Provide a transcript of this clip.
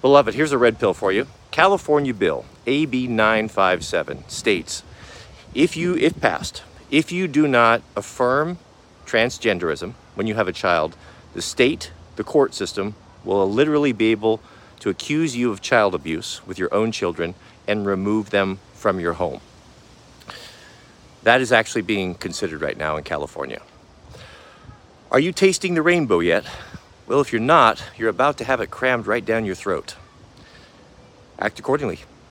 Beloved, here's a red pill for you. California Bill AB 957 states, if passed, if you do not affirm transgenderism when you have a child, the state, the court system, will literally be able to accuse you of child abuse with your own children and remove them from your home. That is actually being considered right now in California. Are you tasting the rainbow yet? Well, if you're not, you're about to have it crammed right down your throat. Act accordingly.